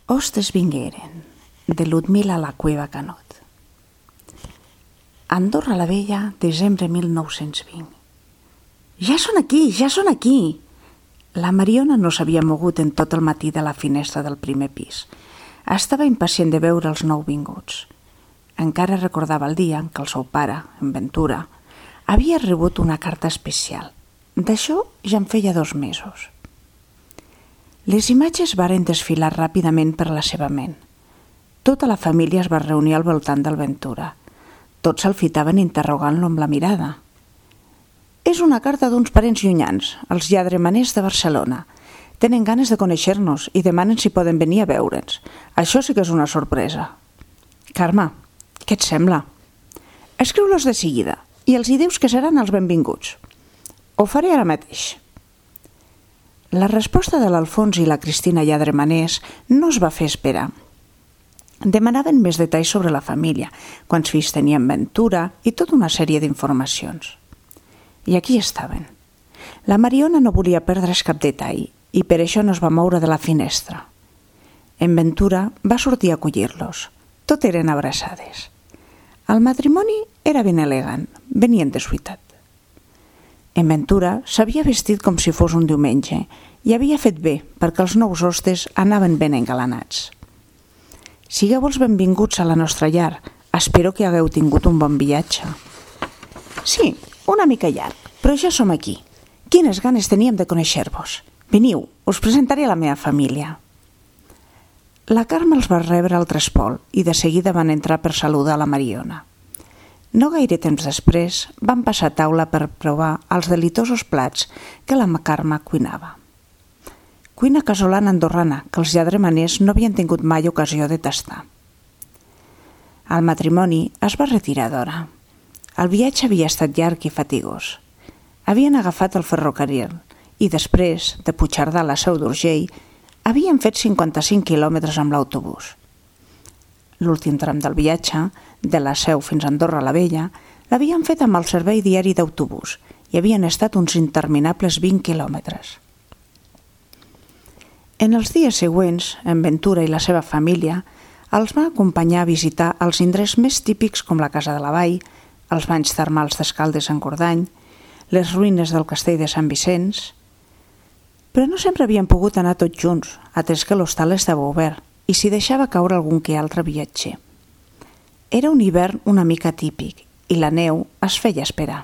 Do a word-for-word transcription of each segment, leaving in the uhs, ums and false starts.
Hostes vingueren, de Ludmila la Cueva Canot. Andorra la Vella, desembre mil nou-cents vint. Ja són aquí, ja són aquí! La Mariona no s'havia mogut en tot el matí de la finestra del primer pis. Estava impacient de veure els nouvinguts. Encara recordava el dia en què el seu pare, en Ventura, havia rebut una carta especial. D'això ja en feia dos mesos. Les imatges varen desfilar ràpidament per la seva ment. Tota la família es va reunir al voltant del Ventura. Tots se'l fitaven interrogant-lo amb la mirada. És una carta d'uns parents llunyans, els lladremaners de Barcelona. Tenen ganes de conèixer-nos i demanen si poden venir a veure'ns. Això sí que és una sorpresa. Carme, què et sembla? Escriu-los de seguida i els hi dius que seran els benvinguts. Ho faré ara mateix. La resposta de l'Alfons i la Cristina Lladremaners no es va fer esperar. Demanaven més detalls sobre la família, quants fills tenien Ventura i tota una sèrie d'informacions. I aquí estaven. La Mariona no volia perdre's cap detall i per això no es va moure de la finestra. En Ventura va sortir a acollir-los. Tot eren abraçades. El matrimoni era ben elegant, venien dessuitat. En Ventura s'havia vestit com si fos un diumenge i havia fet bé perquè els nous hostes anaven ben engalanats. Sigueu els benvinguts a la nostra llar. Espero que hagueu tingut un bon viatge. Sí, una mica llarg, però ja som aquí. Quines ganes teníem de conèixer-vos. Veniu, us presentaré la meva família. La Carme els va rebre al trespol i de seguida van entrar per saludar la Mariona. No gaire temps després van passar a taula per provar els delitosos plats que la Carme cuinava. Cuina casolana andorrana que els lladremaners no havien tingut mai ocasió de tastar. El matrimoni es va retirar d'hora. El viatge havia estat llarg i fatigós. Havien agafat el ferrocarril i després, de Puigcerdà a la Seu d'Urgell, havien fet cinquanta-cinc quilòmetres amb l'autobús. L'últim tram del viatge, de la Seu fins a Andorra la Vella, l'havien fet amb el servei diari d'autobús i havien estat uns interminables vint quilòmetres. En els dies següents, en Ventura i la seva família els va acompanyar a visitar els indrets més típics com la Casa de la Vall, els banys termals d'Escaldes-Engordany, les ruïnes del castell de Sant Vicenç, però no sempre havien pogut anar tots junts, atès que l'hostal estava obert i s'hi deixava caure algun que altre viatger. Era un hivern una mica típic i la neu es feia esperar.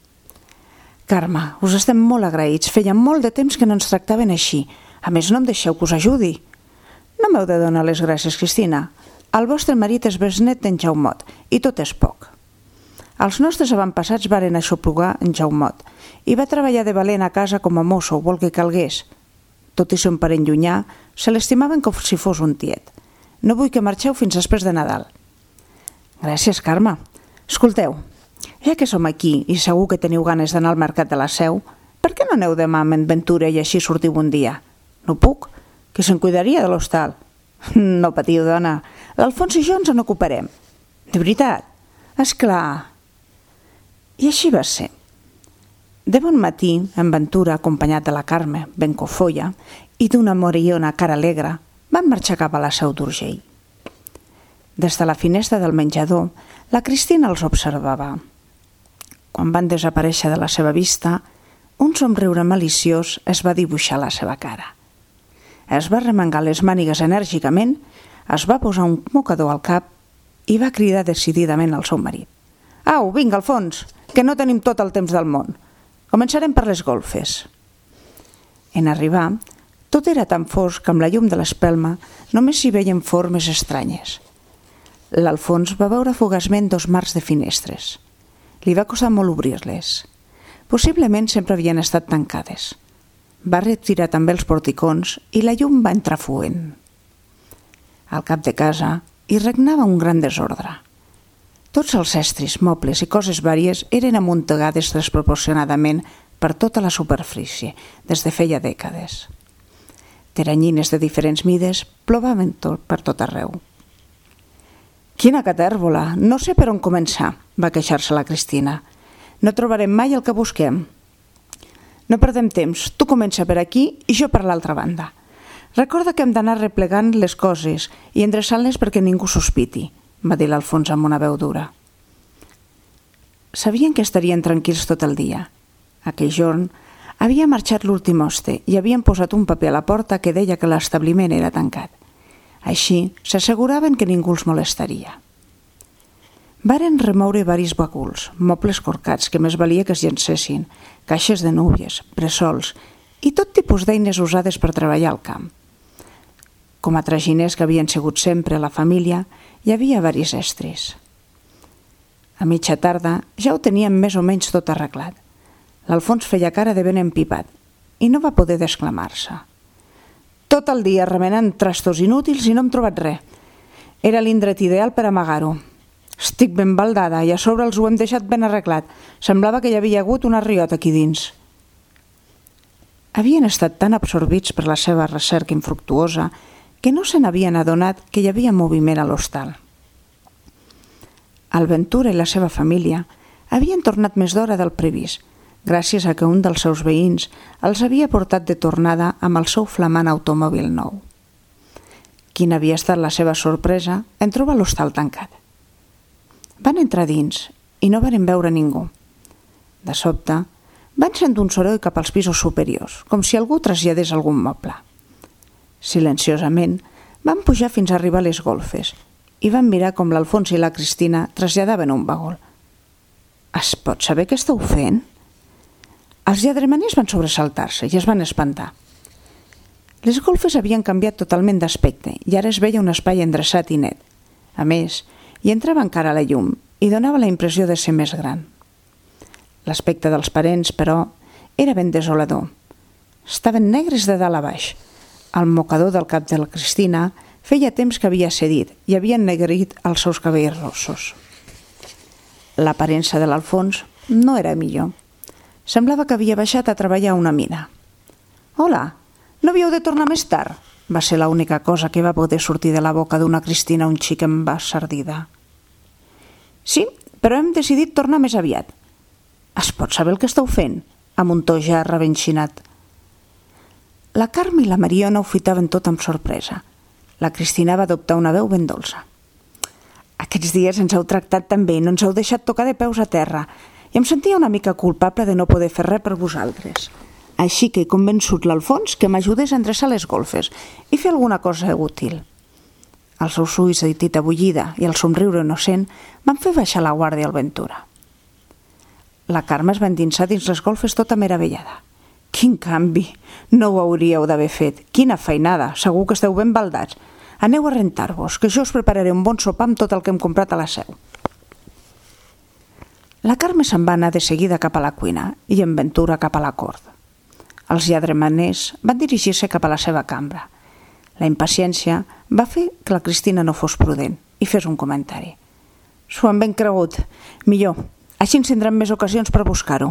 Carme, us estem molt agraïts. Feia molt de temps que no ens tractaven així. A més, no em deixeu que us ajudi. No m'heu de donar les gràcies, Cristina. El vostre marit és besnet d'en Jaumot i tot és poc. Els nostres avantpassats varen aixoplugar en Jaumot i va treballar de valent a casa com a mosso, vol que calgués. Tot i ser un parent llunyà, se l'estimaven com si fos un tiet. No vull que marxeu fins després de Nadal. Gràcies, Carme. Escolteu, ja que som aquí i segur que teniu ganes d'anar al mercat de la Seu, per què no aneu demà amb en Ventura i així sortiu un dia? No puc, que se'n cuidaria de l'hostal. No patiu, dona. L'Alfons i jo ens en ocuparem. De veritat? Esclar. I així va ser. De bon matí, en Ventura, acompanyat de la Carme, ben cofolla, i d'una Mariona cara alegre, van marxar cap a la Seu d'Urgell. Des de la finestra del menjador, la Cristina els observava. Quan van desaparèixer de la seva vista, un somriure maliciós es va dibuixar a la seva cara. Es va remengar les mànigues enèrgicament, es va posar un mocador al cap i va cridar decididament al seu marit. Au, vinga, Alfons, que no tenim tot el temps del món. Començarem per les golfes. En arribar, tot era tan fosc que amb la llum de l'espelma només s'hi veien formes estranyes. L'Alfons va veure fugaçment dos marcs de finestres. Li va costar molt obrir-les. Possiblement sempre havien estat tancades. Va retirar també els porticons i la llum va entrar fluent. Al cap de casa hi regnava un gran desordre. Tots els estris, mobles i coses vàries eren amuntegades desproporcionadament per tota la superfície, des de feia dècades. Teranyines de diferents mides plovaven tot per tot arreu. Quina catèrbola! No sé per on començar, va queixar-se la Cristina. No trobarem mai el que busquem. No perdem temps, tu comença per aquí i jo per l'altra banda. «Recorda que hem d'anar replegant les coses i endreçant-les perquè ningú sospiti», va dir l'Alfons amb una veu dura. Sabien que estarien tranquils tot el dia. Aquell jorn havia marxat l'últim hoste i havien posat un paper a la porta que deia que l'establiment era tancat. Així s'asseguraven que ningú els molestaria. Varen remoure varis baguls, mobles corcats que més valia que es llencessin, caixes de núvies, bressols i tot tipus d'eines usades per treballar al camp. Com a traginers que havien sigut sempre a la família, hi havia varis estris. A mitja tarda ja ho teníem més o menys tot arreglat. L'Alfons feia cara de ben empipat i no va poder desclamar-se. Tot el dia remenant trastos inútils i no hem trobat res. Era l'indret ideal per amagar-ho. Estic ben baldada i a sobre els ho hem deixat ben arreglat. Semblava que hi havia hagut una riota aquí dins. Havien estat tan absorbits per la seva recerca infructuosa que no se n'havien adonat que hi havia moviment a l'hostal. El Ventura i la seva família havien tornat més d'hora del previst, gràcies a que un dels seus veïns els havia portat de tornada amb el seu flamant automòbil nou. Quina havia estat la seva sorpresa en trobar l'hostal tancat. Van entrar dins i no varen veure ningú. De sobte, van sentir un soroll cap als pisos superiors, com si algú traslladés algun moble. Silenciosament, van pujar fins a arribar a les golfes i van mirar com l'Alfons i la Cristina traslladaven un bagul. «Es pot saber què esteu fent?» Els lladremaners van sobresaltar-se i es van espantar. Les golfes havien canviat totalment d'aspecte i ara es veia un espai endreçat i net. A més, hi entrava encara la llum i donava la impressió de ser més gran. L'aspecte dels parents, però, era ben desolador. Estaven negres de dalt a baix. El mocador del cap de la Cristina feia temps que havia cedit i havia ennegrit els seus cabells rossos. L'aparença de l'Alfons no era millor. Semblava que havia baixat a treballar a una mina. «Hola, no havíeu de tornar més tard?» va ser l'única cosa que va poder sortir de la boca d'una Cristina un xic embasardida. «Sí, però hem decidit tornar més aviat». «Es pot saber el que esteu fent?» amb un to ja rebenxinat. La Carme i la Mariona ho fitaven tot amb sorpresa. La Cristina va adoptar una veu ben dolça. «Aquests dies ens heu tractat tan bé i no ens heu deixat tocar de peus a terra i em sentia una mica culpable de no poder fer res per vosaltres. Així que he convençut l'Alfons que m'ajudés a endreçar les golfes i fer alguna cosa útil». Els seus ulls de tita bullida i el somriure innocent van fer baixar la guàrdia al Ventura. La Carme es va endinsar dins les golfes tota meravellada. «Quin canvi! No ho hauríeu d'haver fet. Quina feinada! Segur que esteu ben baldats. Aneu a rentar-vos, que jo us prepararé un bon sopar amb tot el que hem comprat a la Seu». La Carme se'n va anar de seguida cap a la cuina i en Ventura cap a la cort. Els lladremaners van dirigir-se cap a la seva cambra. La impaciència va fer que la Cristina no fos prudent i fes un comentari. «S'ho han ben cregut. Millor. Així ens tindrem més ocasions per buscar-ho».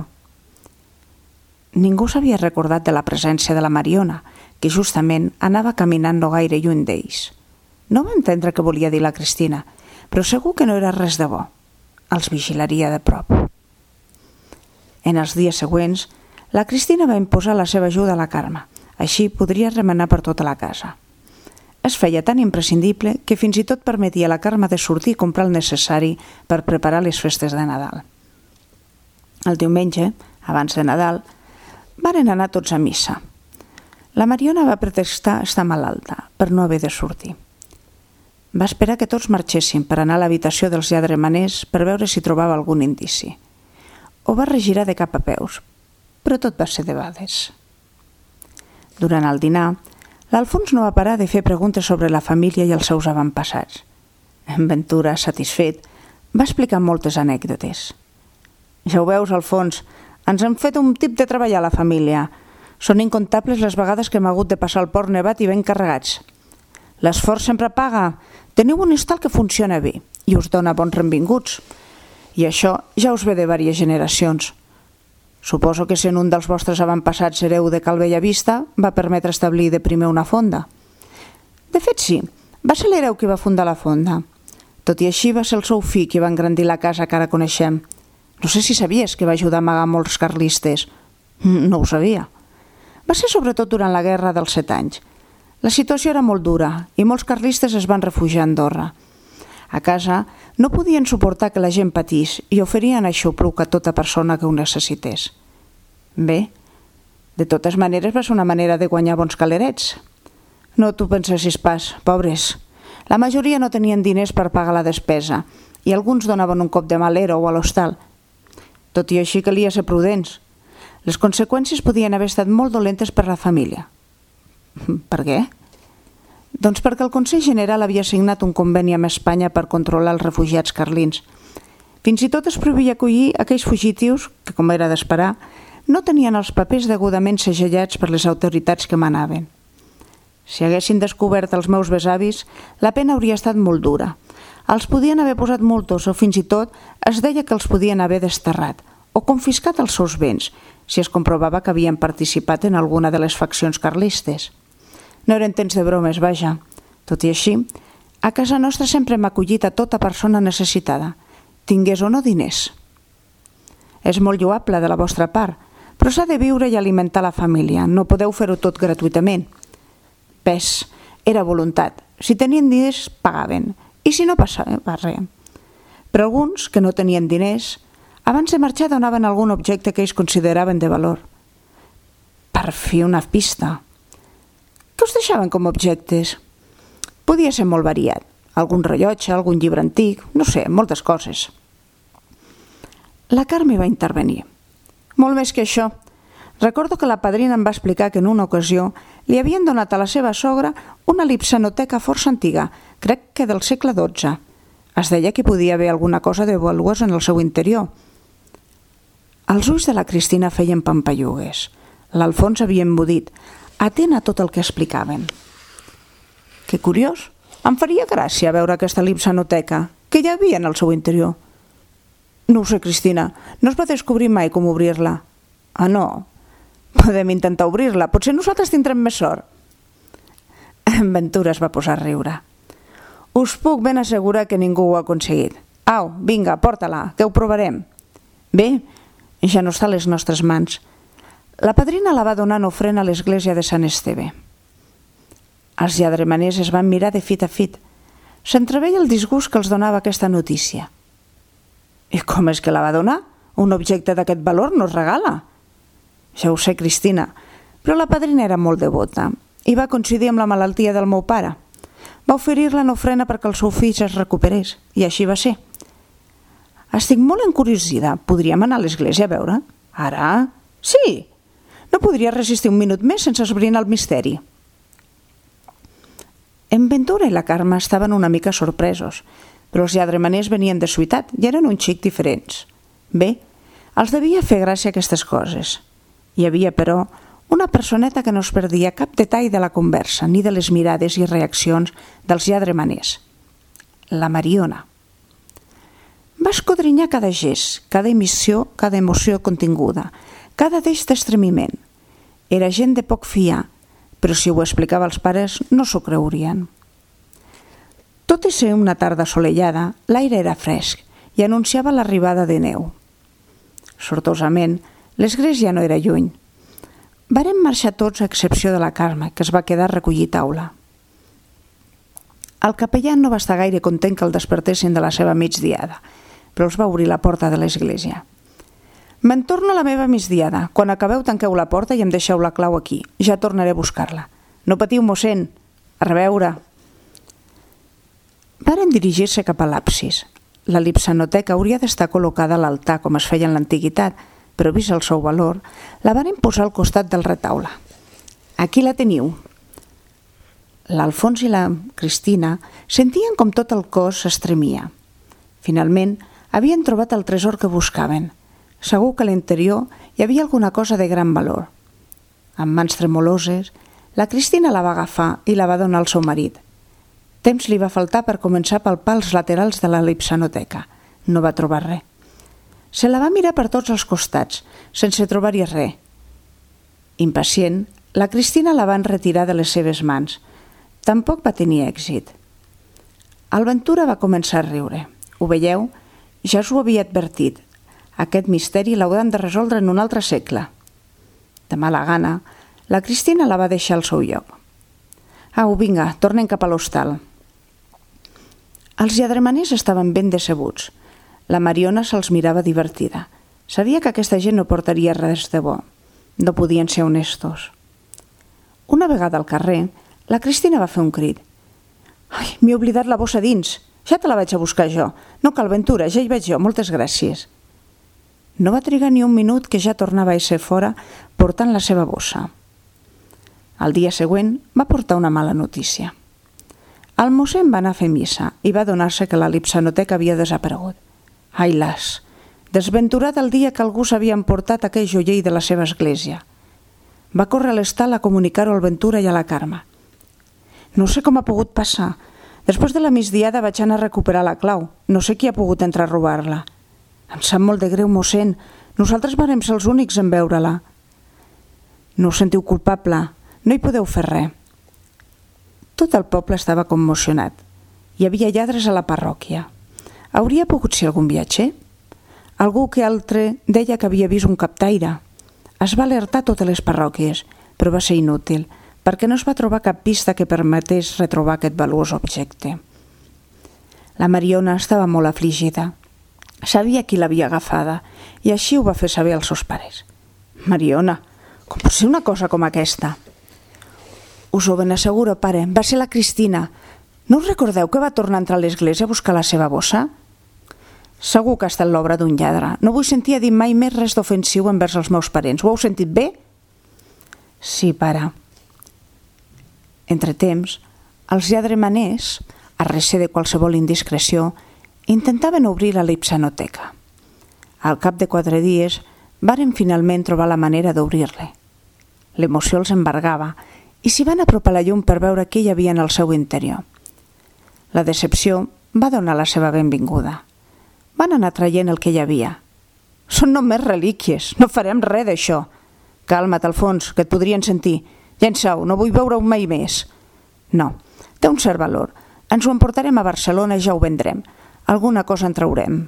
Ningú s'havia recordat de la presència de la Mariona, que justament anava caminant no gaire lluny d'ells. No va entendre què volia dir la Cristina, però segur que no era res de bo. Els vigilaria de prop. En els dies següents, la Cristina va imposar la seva ajuda a la Carme. Així podria remenar per tota la casa. Es feia tan imprescindible que fins i tot permetia a la Carme de sortir i comprar el necessari per preparar les festes de Nadal. El diumenge, abans de Nadal, varen anar tots a missa. La Mariona va pretextar estar malalta per no haver de sortir. Va esperar que tots marxessin per anar a l'habitació dels lladremaners per veure si trobava algun indici. Ho va regirar de cap a peus, però tot va ser debades. Durant el dinar, l'Alfons no va parar de fer preguntes sobre la família i els seus avantpassats. En Ventura, satisfet, va explicar moltes anècdotes. «Ja ho veus, Alfons, ens han fet un tip de treballar a la família. Són incontables les vegades que hem hagut de passar el port nevat i ben carregats. L'esforç sempre paga. Teniu un hostal que funciona bé i us dona bons benvinguts. I això ja us ve de diverses generacions. Suposo que sent un dels vostres avantpassats hereu de Cal Bellavista va permetre establir de primer una fonda». «De fet, sí. Va ser l'hereu qui va fundar la fonda. Tot i així va ser el seu fill qui va engrandir la casa que ara coneixem. No sé si sabies que va ajudar a amagar molts carlistes». «No ho sabia». «Va ser sobretot durant la guerra dels set anys. La situació era molt dura i molts carlistes es van refugiar a Andorra. A casa no podien suportar que la gent patís i oferien aixopluc a tota persona que ho necessités. Bé, de totes maneres va ser una manera de guanyar bons calerets. No t'ho pensessis pas, pobres. La majoria no tenien diners per pagar la despesa i alguns donaven un cop de malero o a l'hostal. Tot i així calia ser prudents. Les conseqüències podien haver estat molt dolentes per la família. Per què? Doncs perquè el Consell General havia signat un conveni amb Espanya per controlar els refugiats carlins. Fins i tot es prohibia acollir aquells fugitius que, com era d'esperar, no tenien els papers degudament segellats per les autoritats que manaven. Si haguessin descobert els meus besavis, la pena hauria estat molt dura. Els podien haver posat multos o fins i tot es deia que els podien haver desterrat o confiscat els seus béns si es comprovava que havien participat en alguna de les faccions carlistes. No eren temps de bromes, vaja. Tot i així, a casa nostra sempre hem acollit a tota persona necessitada, tingués o no diners. És molt lloable de la vostra part, però s'ha de viure i alimentar la família, no podeu fer-ho tot gratuïtament. Pes, era voluntat. Si tenien diners, pagaven, i si no passava res. Però alguns, que no tenien diners, abans de marxar donaven algun objecte que ells consideraven de valor. Per fi una pista. Què us deixaven com a objectes? Podia ser molt variat. Algun rellotge, algun llibre antic, no sé, moltes coses. La Carme va intervenir. Molt més que això. Recordo que la padrina em va explicar que en una ocasió li havien donat a la seva sogra una lipsanoteca força antiga, crec que del segle dotze. Es deia que podia haver alguna cosa de valuós en el seu interior. Els ulls de la Cristina feien pampallugues. L'Alfons havia embudit, atent a tot el que explicaven. Que curiós, em faria gràcia veure aquesta lipsanoteca, que hi havia en el seu interior. No ho sé, Cristina, no es va descobrir mai com obrir-la. Ah, no? Podem intentar obrir-la, potser nosaltres tindrem més sort. En Ventura es va posar a riure. Us puc ben assegurar que ningú ho ha aconseguit. Au, vinga, porta-la, que ho provarem. Bé, ja no està a les nostres mans. La padrina la va donar en ofrena a l'església de Sant Esteve. Els lladremaners es van mirar de fit a fit. S'entreveia el disgust que els donava aquesta notícia. I com és que la va donar? Un objecte d'aquest valor no es regala. Ja ho sé, Cristina, però la padrina era molt devota i va coincidir amb la malaltia del meu pare. Va oferir-la en ofrena perquè el seu fill es recuperés, i així va ser. Estic molt encuriosida. Podríem anar a l'església a veure? Ara? Sí! No podria resistir un minut més sense esbrinar el misteri. En Ventura i la Carme estaven una mica sorpresos, però els lladremaners venien de ciutat i eren un xic diferents. Bé, els devia fer gràcia aquestes coses. Hi havia, però, una personeta que no es perdia cap detall de la conversa ni de les mirades i reaccions dels lladremaners. La Mariona. Va escodrinyar cada gest, cada emissió, cada emoció continguda, cada deix d'estremiment. Era gent de poc fiar, però si ho explicava als pares no s'ho creurien. Tot i ser una tarda assolellada, l'aire era fresc i anunciava l'arribada de neu. Sortosament, l'església no era lluny. Varen marxar tots a excepció de la Carme, que es va quedar a recollir taula. El capellà no va estar gaire content que el despertessin de la seva migdiada, però els va obrir la porta de l'església. Me'n torno a la meva migdiada. Quan acabeu tanqueu la porta i em deixeu la clau aquí. Ja tornaré a buscar-la. No patiu, mossèn. A reveure. Varen dirigir-se cap a l'absis. La lipsanoteca hauria d'estar col·locada a l'altar com es feia en l'antiguitat, però vist el seu valor, la varen posar al costat del retaule. Aquí la teniu. L'Alfons i la Cristina sentien com tot el cos s'estremia. Finalment, havien trobat el tresor que buscaven. Segur que a l'interior hi havia alguna cosa de gran valor. Amb mans tremoloses, la Cristina la va agafar i la va donar al seu marit. Temps li va faltar per començar a palpar els laterals de la lipsanoteca. No va trobar res. Se la va mirar per tots els costats, sense trobar-hi res. Impacient, la Cristina la van retirar de les seves mans. Tampoc va tenir èxit. El Ventura va començar a riure. Ho veieu? Ja us ho havia advertit. Aquest misteri l'hauran de resoldre en un altre segle. De mala gana, la Cristina la va deixar al seu lloc. Au, vinga, tornem cap a l'hostal. Els lladremaners estaven ben decebuts. La Mariona se'ls mirava divertida. Sabia que aquesta gent no portaria res de bo. No podien ser honestos. Una vegada al carrer, la Cristina va fer un crit. Ai, m'he oblidat la bossa dins. Ja te la vaig a buscar jo. No cal, Ventura, ja hi vaig jo. Moltes gràcies. No va trigar ni un minut que ja tornava a ser fora portant la seva bossa. El dia següent va portar una mala notícia. El mossèn va anar a fer missa i va adonar-se que la lipsanoteca havia desaparegut. Ai, las! Desventurat el dia que algú s'havia emportat aquell joiell de la seva església. Va córrer a l'estal a comunicar-ho al Ventura i a la Carme. No sé com ha pogut passar. Després de la migdiada vaig anar a recuperar la clau. No sé qui ha pogut entrar a robar-la. Em sap molt de greu, mossèn. Nosaltres varem ser els únics en veure-la. No us sentiu culpable. No hi podeu fer res. Tot el poble estava commocionat. Hi havia lladres a la parròquia. Hauria pogut ser algun viatger? Algú que altre deia que havia vist un captaire. Es va alertar totes les parròquies, però va ser inútil, perquè no es va trobar cap pista que permetés retrobar aquest valuós objecte. La Mariona estava molt afligida. Sabia qui l'havia agafada i així ho va fer saber als seus pares. Mariona, com pot ser una cosa com aquesta? Us ho ben asseguro, pare, va ser la Cristina. No us recordeu que va tornar a entrar a l'església a buscar la seva bossa? Segur que ha estat l'obra d'un lladre. No vull sentir a dir mai més res d'ofensiu envers els meus parents. Ho heu sentit bé? Sí, pare. Entre temps, els lladremaners, a recer de qualsevol indiscreció, intentaven obrir la lipsanoteca. Al cap de quatre dies, varen finalment trobar la manera d'obrir-la. L'emoció els embargava i s'hi van apropar la llum per veure què hi havia en el seu interior. La decepció va donar la seva benvinguda. Van anar traient el que hi havia. Són només relíquies, no farem res d'això. Calma't, Alfons, que et podrien sentir. Llença-ho, no vull veure-ho mai més. No, té un cert valor. Ens ho emportarem a Barcelona i ja ho vendrem. Alguna cosa en traurem.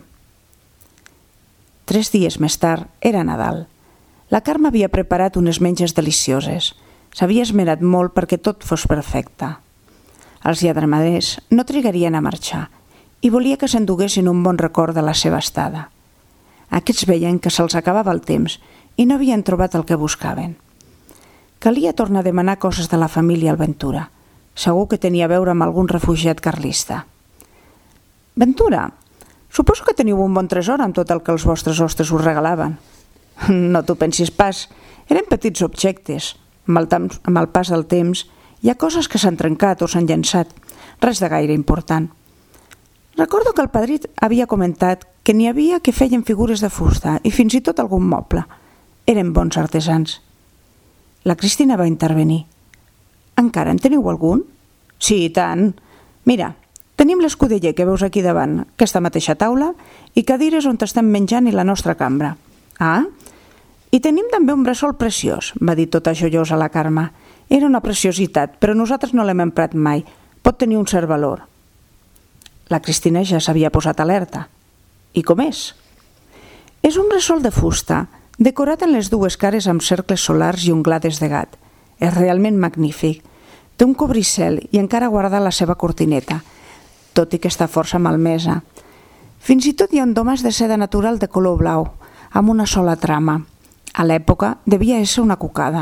Tres dies més tard era Nadal. La Carme havia preparat unes menges delicioses. S'havia esmerat molt perquè tot fos perfecte. Els lladremaders no trigarien a marxar i volia que s'enduguessin un bon record de la seva estada. Aquests veien que se'ls acabava el temps i no havien trobat el que buscaven. Calia tornar a demanar coses de la família al Ventura. Segur que tenia a veure amb algun refugiat carlista. Ventura, suposo que teniu un bon tresor amb tot el que els vostres hostes us regalaven. No t'ho pensis pas, eren petits objectes. Amb el, temps, amb el pas del temps hi ha coses que s'han trencat o s'han llençat, res de gaire important. Recordo que el padrí havia comentat que n'hi havia que feien figures de fusta i fins i tot algun moble. Eren bons artesans. La Cristina va intervenir. Encara en teniu algun? Sí, i tant. Mira, tenim l'escudeller que veus aquí davant, aquesta mateixa taula, i cadires on estem menjant i la nostra cambra. Ah, i tenim també un bressol preciós, va dir tota joiosa la Carme. Era una preciositat, però nosaltres no l'hem emprat mai. Pot tenir un cert valor. La Cristina ja s'havia posat alerta. I com és? És un bressol de fusta, decorat en les dues cares amb cercles solars i unglades de gat. És realment magnífic. Té un cobricel i encara guarda la seva cortineta, tot i que està força malmesa. Fins i tot hi ha un domàs de seda natural de color blau, amb una sola trama. A l'època devia ser una cucada.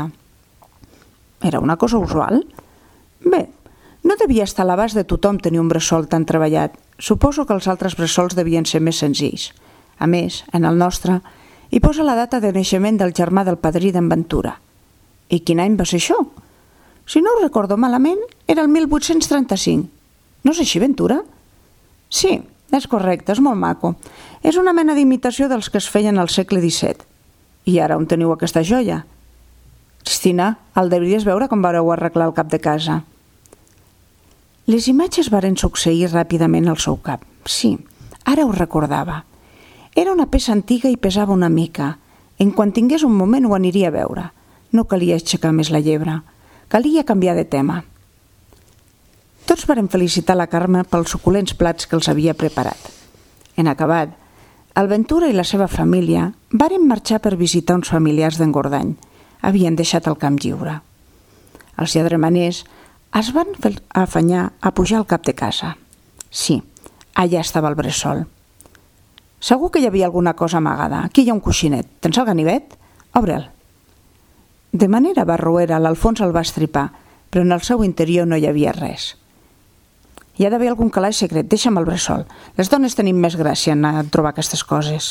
Era una cosa usual? Bé, no devia estar a l'abast de tothom tenir un bressol tan treballat. Suposo que els altres bressols devien ser més senzills. A més, en el nostre, hi posa la data de naixement del germà del padrí d'en Ventura. I quin any va ser això? Si no ho recordo malament, era el mil vuit-cents trenta-cinc. No és així, Ventura? Sí, és correcte, és molt maco. És una mena d'imitació dels que es feien al segle disset. I ara on teniu aquesta joia? Cristina, el devries veure com vareu arreglar el cap de casa. Les imatges varen succeir ràpidament al seu cap. Sí, ara ho recordava. Era una peça antiga i pesava una mica. En quan tingués un moment ho aniria a veure. No calia aixecar més la llebre. Calia canviar de tema. Tots varen felicitar la Carme pels suculents plats que els havia preparat. En acabat, el Ventura i la seva família varen marxar per visitar uns familiars d'Engordany. Havien deixat el camp lliure. Els lladremaners Es van afanyar a pujar al cap de casa. Sí, allà estava el bressol. Segur que hi havia alguna cosa amagada. Aquí hi ha un coixinet. Tens el ganivet? Obre'l. De manera barroera, l'Alfons el va estripar, però en el seu interior no hi havia res. Hi ha d'haver algun calaix secret. Deixa'm el bressol. Les dones tenim més gràcia en a trobar aquestes coses.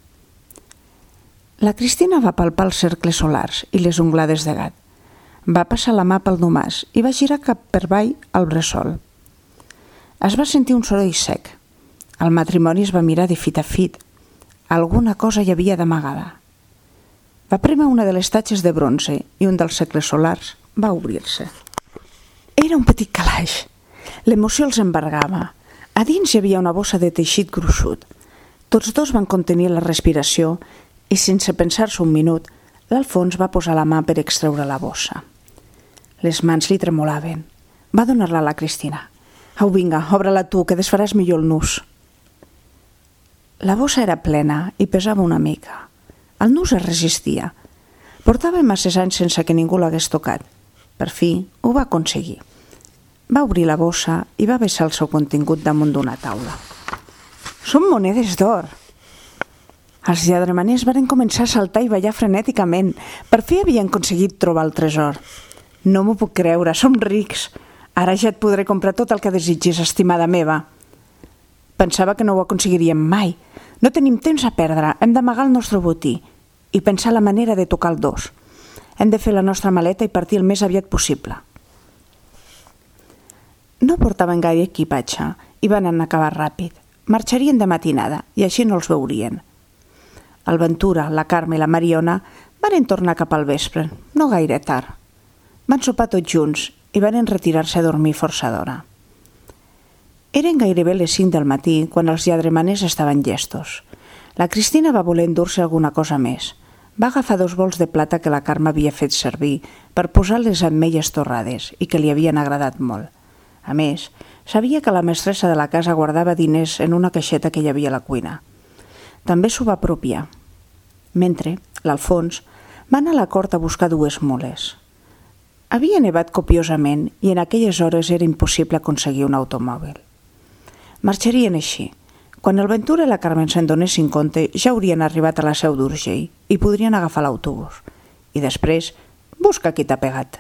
La Cristina va palpar els cercles solars i les unglades de gat. Va passar la mà pel domàs i va girar cap per avall al bressol. Es va sentir un soroll sec. El matrimoni es va mirar de fit a fit. Alguna cosa hi havia d'amagada. Va prémer una de les tatxes de bronze i un dels cercles solars va obrir-se. Era un petit calaix. L'emoció els embargava. A dins hi havia una bossa de teixit gruixut. Tots dos van contenir la respiració i, sense pensar-se un minut, l'Alfons va posar la mà per extreure la bossa. Les mans li tremolaven. Va donar-la a la Cristina. Au, vinga, obre-la tu, que desfaràs millor el nus. La bossa era plena i pesava una mica. El nus es resistia. Portava masses anys sense que ningú l'hagués tocat. Per fi, ho va aconseguir. Va obrir la bossa i va vessar el seu contingut damunt d'una taula. Són monedes d'or. Els lladremaners varen començar a saltar i ballar frenèticament. Per fi havien aconseguit trobar el tresor. No m'ho puc creure, som rics. Ara ja et podré comprar tot el que desitgis, estimada meva. Pensava que no ho aconseguiríem mai. No tenim temps a perdre, hem d'amagar el nostre botí i pensar la manera de tocar el dos. Hem de fer la nostra maleta i partir el més aviat possible. No portaven gaire equipatge i van anar a acabar ràpid. Marxarien de matinada i així no els veurien. El Ventura, la Carme i la Mariona van tornar cap al vespre, no gaire tard. Van sopar tots junts i van retirar-se a dormir força d'hora. Eren gairebé les cinc del matí quan els lladremaners estaven llestos. La Cristina va voler endur-se alguna cosa més. Va agafar dos bols de plata que la Carme havia fet servir per posar les ametlles torrades i que li havien agradat molt. A més, sabia que la mestressa de la casa guardava diners en una caixeta que hi havia a la cuina. També s'ho va apropiar. Mentre, l'Alfons va anar a la cort a buscar dues mules. Havia nevat copiosament i en aquelles hores era impossible aconseguir un automòbil. Marxarien així. Quan el Ventura i la Carmen se'n donessin compte, ja haurien arribat a la Seu d'Urgell i podrien agafar l'autobús. I després, busca qui t'ha pegat.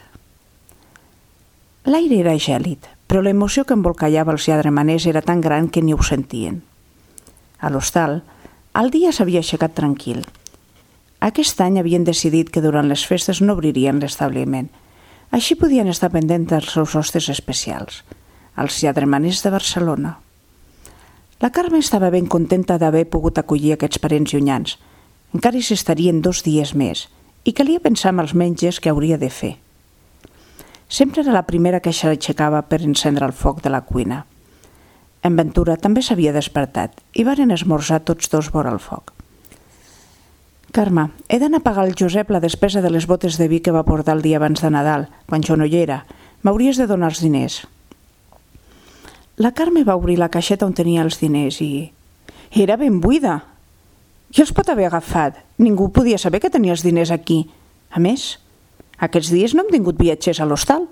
L'aire era gèlid, però l'emoció que embolcallava els lladremaners era tan gran que ni ho sentien. A l'hostal, el dia s'havia aixecat tranquil. Aquest any havien decidit que durant les festes no obririen l'establiment. Així podien estar pendents dels seus hostes especials, els lladremaners de Barcelona. La Carme estava ben contenta d'haver pogut acollir aquests parents llunyans. Encara hi s'estarien dos dies més i calia pensar en els menges que hauria de fer. Sempre era la primera que s'aixecava per encendre el foc de la cuina. En Ventura també s'havia despertat i varen esmorzar tots dos vora el foc. Carme, he d'anar a pagar al Josep la despesa de les botes de vi que va portar el dia abans de Nadal, quan jo no hi era. M'hauries de donar els diners. La Carme va obrir la caixeta on tenia els diners i... Era ben buida. Qui els pot haver agafat? Ningú podia saber que tenia els diners aquí. A més, aquests dies no hem tingut viatgers a l'hostal.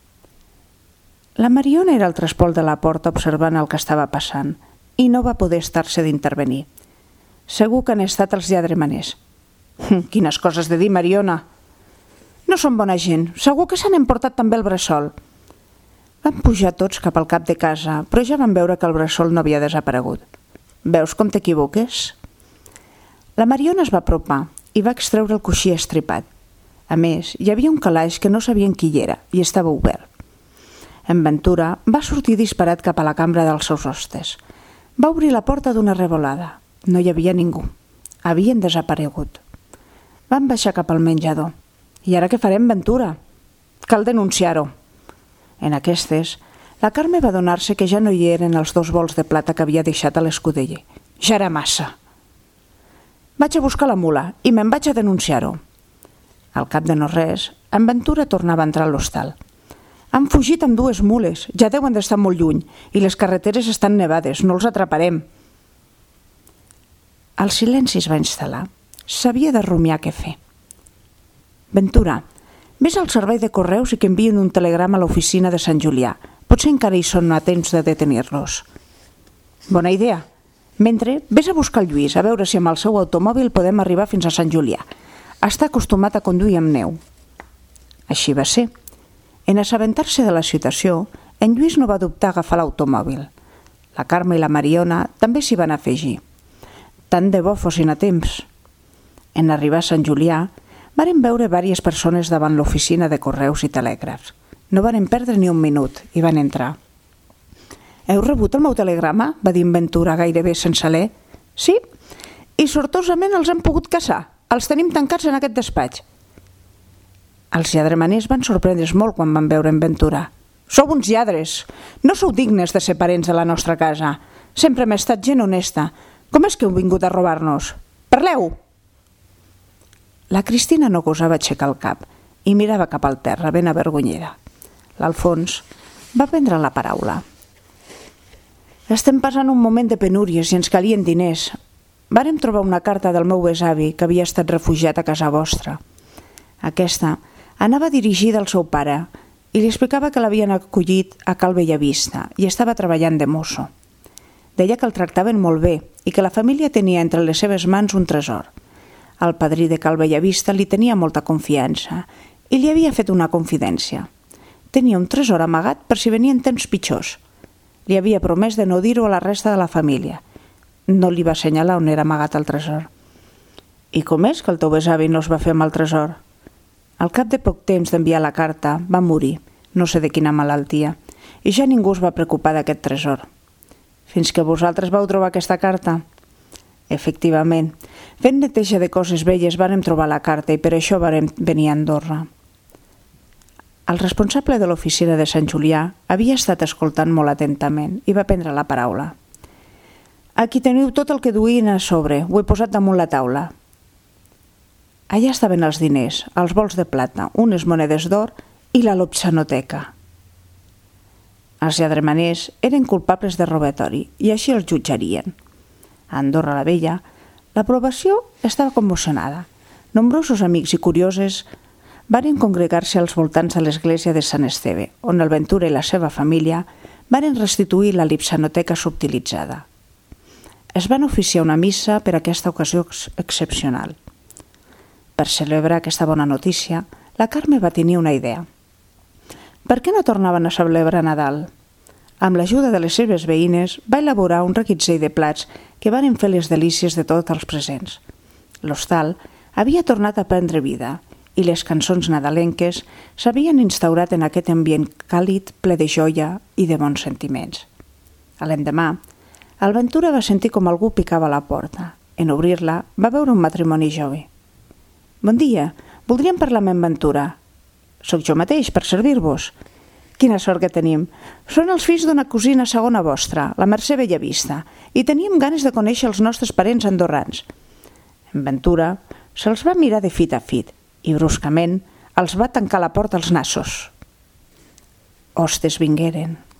La Mariona era al trespol de la porta observant el que estava passant i no va poder estar-se d'intervenir. Segur que han estat els lladremaners. Quines coses de dir, Mariona. No són bona gent. Segur que se n'han emportat també el bressol. Van pujar tots cap al cap de casa, però ja van veure que el bressol no havia desaparegut. Veus com t'equivoques? La Mariona es va apropar i va extreure el coixí estripat. A més, hi havia un calaix que no sabien qui hi era i estava obert. En Ventura va sortir disparat cap a la cambra dels seus hostes. Va obrir la porta d'una revolada. No hi havia ningú. Havien desaparegut. Van baixar cap al menjador. I ara què farem, Ventura? Cal denunciar-ho. En aquestes, la Carme va adonar-se que ja no hi eren els dos bols de plata que havia deixat a l'escudeller. Ja era massa. Vaig a buscar la mula i me'n vaig a denunciar-ho. Al cap de no res, en Ventura tornava a entrar a l'hostal. Han fugit amb dues mules, ja deuen d'estar molt lluny, i les carreteres estan nevades, no els atraparem. El silenci es va instal·lar. S'havia de rumiar què fer. Ventura, Ves al servei de correus i que envien un telegrama a l'oficina de Sant Julià. Potser encara hi són a temps de detenir-los. Bona idea. Mentre, ves a buscar el Lluís, a veure si amb el seu automòbil podem arribar fins a Sant Julià. Està acostumat a conduir amb neu. Així va ser. En assabentar-se de la situació, en Lluís no va dubtar a agafar l'automòbil. La Carme i la Mariona també s'hi van afegir. Tant de bo fossin a temps. En arribar a Sant Julià, varen veure diverses persones davant l'oficina de correus i telègrafs. No varen perdre ni un minut i van entrar. «Heu rebut el meu telegrama?», va dir en Ventura gairebé sense alè. «Sí, i sortosament els hem pogut caçar. Els tenim tancats en aquest despatx». Els lladremaners van sorprendre's molt quan van veure en Ventura. «Sou uns lladres! No sou dignes de ser parents de la nostra casa. Sempre hem estat gent honesta. Com és que heu vingut a robar-nos? Parleu!» La Cristina no gosava aixecar el cap i mirava cap al terra, ben avergonyida. L'Alfons va prendre la paraula. «Estem passant un moment de penúries i ens calien diners. Vàrem trobar una carta del meu besavi que havia estat refugiat a casa vostra. Aquesta anava dirigida al seu pare i li explicava que l'havien acollit a Cal Bellavista i estava treballant de mosso. Deia que el tractaven molt bé i que la família tenia entre les seves mans un tresor. El padrí de Cal Bellavista li tenia molta confiança i li havia fet una confidència. Tenia un tresor amagat per si venien temps pitjors. Li havia promès de no dir-ho a la resta de la família. No li va assenyalar on era amagat el tresor. I com és que el teu besavi no es va fer amb el tresor? Al cap de poc temps d'enviar la carta, va morir, no sé de quina malaltia, i ja ningú es va preocupar d'aquest tresor. Fins que vosaltres vau trobar aquesta carta? Efectivament, fent neteja de coses velles vàrem trobar la carta i per això vàrem venir a Andorra. El responsable de l'oficina de Sant Julià havia estat escoltant molt atentament i va prendre la paraula. «Aquí teniu tot el que duien a sobre, ho he posat damunt la taula». Allà estaven els diners, els bols de plata, unes monedes d'or i la lobsanoteca. Els lladremaners eren culpables de robatori i així els jutjarien. A Andorra la Vella, la població estava commocionada. Nombrosos amics i curioses varen congregar-se als voltants de l'església de Sant Esteve, on el Ventura i la seva família varen restituir la lipsanoteca subtilitzada. Es van oficiar una missa per a aquesta ocasió excepcional. Per celebrar aquesta bona notícia, la Carme va tenir una idea. Per què no tornaven a celebrar Nadal? Amb l'ajuda de les seves veïnes, va elaborar un reguitzell de plats que varen fer les delícies de tots els presents. L'hostal havia tornat a prendre vida i les cançons nadalenques s'havien instaurat en aquest ambient càlid, ple de joia i de bons sentiments. A l'endemà, el Ventura va sentir com algú picava a la porta. En obrir-la, va veure un matrimoni jove. «Bon dia, voldríem parlar amb en Ventura». «Soc jo mateix, per servir-vos». «Quina sort que tenim. Són els fills d'una cosina segona vostra, la Mercè Bellavista, i teníem ganes de conèixer els nostres parents andorrans». En Ventura se'ls va mirar de fit a fit i bruscament els va tancar la porta als nassos. Hostes vingueren.